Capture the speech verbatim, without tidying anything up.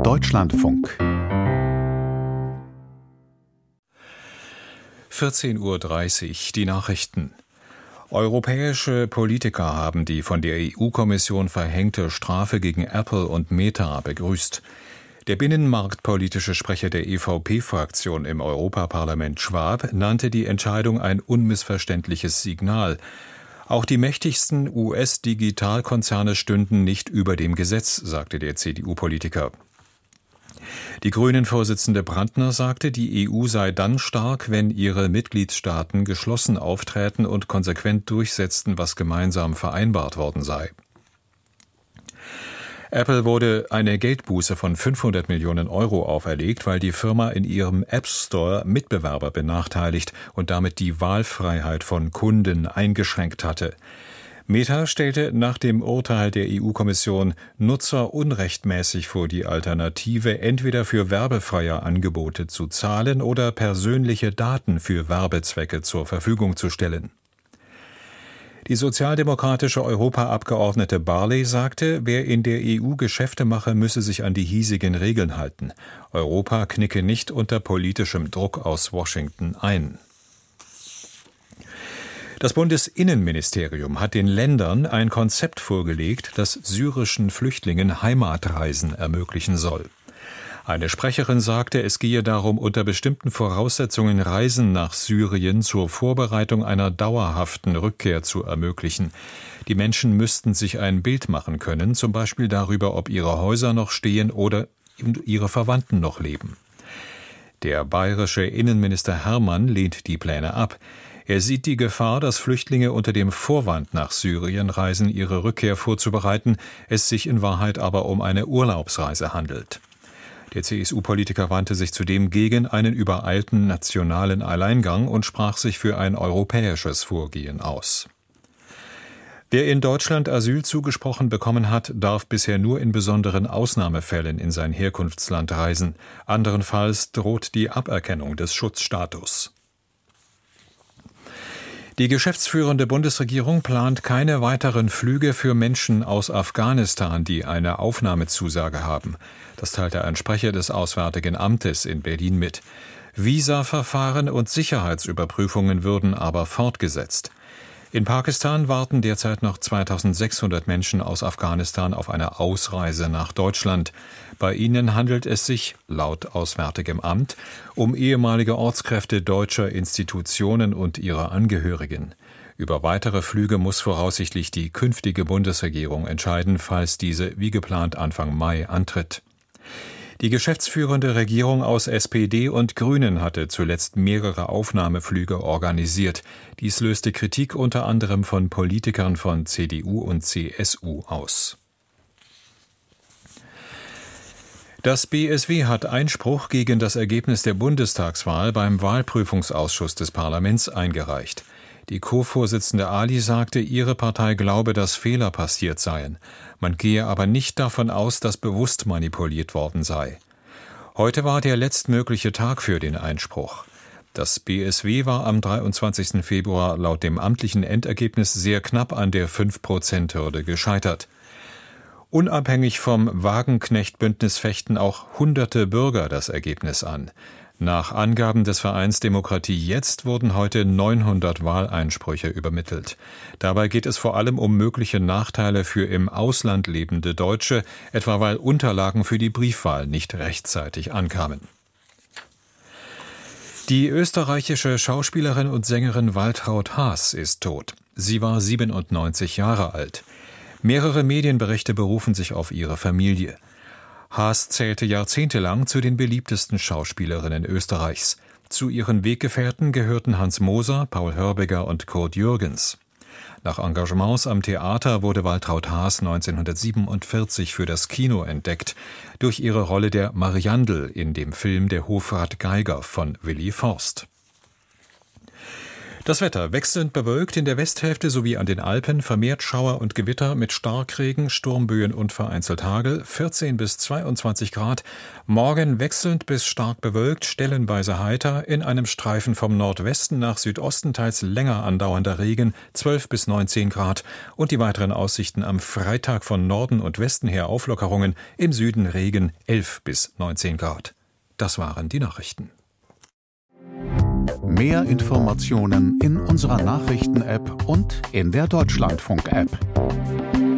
Deutschlandfunk vierzehn Uhr dreißig, die Nachrichten. Europäische Politiker haben die von der E U-Kommission verhängte Strafe gegen Apple und Meta begrüßt. Der binnenmarktpolitische Sprecher der E V P-Fraktion im Europaparlament, Schwab, nannte die Entscheidung ein unmissverständliches Signal. Auch die mächtigsten U S-Digitalkonzerne stünden nicht über dem Gesetz, sagte der C D U-Politiker. Die Grünen-Vorsitzende Brandner sagte, die E U sei dann stark, wenn ihre Mitgliedstaaten geschlossen auftreten und konsequent durchsetzten, was gemeinsam vereinbart worden sei. Apple wurde eine Geldbuße von fünfhundert Millionen Euro auferlegt, weil die Firma in ihrem App Store Mitbewerber benachteiligt und damit die Wahlfreiheit von Kunden eingeschränkt hatte. Meta stellte nach dem Urteil der E U-Kommission Nutzer unrechtmäßig vor die Alternative, entweder für werbefreie Angebote zu zahlen oder persönliche Daten für Werbezwecke zur Verfügung zu stellen. Die sozialdemokratische Europaabgeordnete Barley sagte, wer in der E U Geschäfte mache, müsse sich an die hiesigen Regeln halten. Europa knicke nicht unter politischem Druck aus Washington ein. Das Bundesinnenministerium hat den Ländern ein Konzept vorgelegt, das syrischen Flüchtlingen Heimatreisen ermöglichen soll. Eine Sprecherin sagte, es gehe darum, unter bestimmten Voraussetzungen Reisen nach Syrien zur Vorbereitung einer dauerhaften Rückkehr zu ermöglichen. Die Menschen müssten sich ein Bild machen können, zum Beispiel darüber, ob ihre Häuser noch stehen oder ihre Verwandten noch leben. Der bayerische Innenminister Hermann lehnt die Pläne ab. Er sieht die Gefahr, dass Flüchtlinge unter dem Vorwand nach Syrien reisen, ihre Rückkehr vorzubereiten, es sich in Wahrheit aber um eine Urlaubsreise handelt. Der C S U-Politiker wandte sich zudem gegen einen übereilten nationalen Alleingang und sprach sich für ein europäisches Vorgehen aus. Wer in Deutschland Asyl zugesprochen bekommen hat, darf bisher nur in besonderen Ausnahmefällen in sein Herkunftsland reisen. Anderenfalls droht die Aberkennung des Schutzstatus. Die geschäftsführende Bundesregierung plant keine weiteren Flüge für Menschen aus Afghanistan, die eine Aufnahmezusage haben. Das teilte ein Sprecher des Auswärtigen Amtes in Berlin mit. Visaverfahren und Sicherheitsüberprüfungen würden aber fortgesetzt. In Pakistan warten derzeit noch zweitausendsechshundert Menschen aus Afghanistan auf eine Ausreise nach Deutschland. Bei ihnen handelt es sich, laut Auswärtigem Amt, um ehemalige Ortskräfte deutscher Institutionen und ihrer Angehörigen. Über weitere Flüge muss voraussichtlich die künftige Bundesregierung entscheiden, falls diese wie geplant Anfang Mai antritt. Die geschäftsführende Regierung aus S P D und Grünen hatte zuletzt mehrere Aufnahmeflüge organisiert. Dies löste Kritik unter anderem von Politikern von C D U und C S U aus. Das B S W hat Einspruch gegen das Ergebnis der Bundestagswahl beim Wahlprüfungsausschuss des Parlaments eingereicht. Die Co-Vorsitzende Ali sagte, ihre Partei glaube, dass Fehler passiert seien. Man gehe aber nicht davon aus, dass bewusst manipuliert worden sei. Heute war der letztmögliche Tag für den Einspruch. Das B S W war am dreiundzwanzigsten Februar laut dem amtlichen Endergebnis sehr knapp an der fünf Prozent Hürde gescheitert. Unabhängig vom Wagenknecht-Bündnis fechten auch hunderte Bürger das Ergebnis an. Nach Angaben des Vereins Demokratie Jetzt wurden heute neunhundert Wahleinsprüche übermittelt. Dabei geht es vor allem um mögliche Nachteile für im Ausland lebende Deutsche, etwa weil Unterlagen für die Briefwahl nicht rechtzeitig ankamen. Die österreichische Schauspielerin und Sängerin Waltraud Haas ist tot. Sie war siebenundneunzig Jahre alt. Mehrere Medienberichte berufen sich auf ihre Familie. Haas zählte jahrzehntelang zu den beliebtesten Schauspielerinnen Österreichs. Zu ihren Weggefährten gehörten Hans Moser, Paul Hörbiger und Kurt Jürgens. Nach Engagements am Theater wurde Waltraud Haas neunzehnhundertsiebenundvierzig für das Kino entdeckt, durch ihre Rolle der Mariandel in dem Film Der Hofrat Geiger von Willi Forst. Das Wetter wechselnd bewölkt in der Westhälfte sowie an den Alpen, vermehrt Schauer und Gewitter mit Starkregen, Sturmböen und vereinzelt Hagel, vierzehn bis zweiundzwanzig Grad. Morgen wechselnd bis stark bewölkt, stellenweise heiter, in einem Streifen vom Nordwesten nach Südosten teils länger andauernder Regen, zwölf bis neunzehn Grad. Und die weiteren Aussichten am Freitag von Norden und Westen her Auflockerungen, im Süden Regen, elf bis neunzehn Grad. Das waren die Nachrichten. Mehr Informationen in unserer Nachrichten-App und in der Deutschlandfunk-App.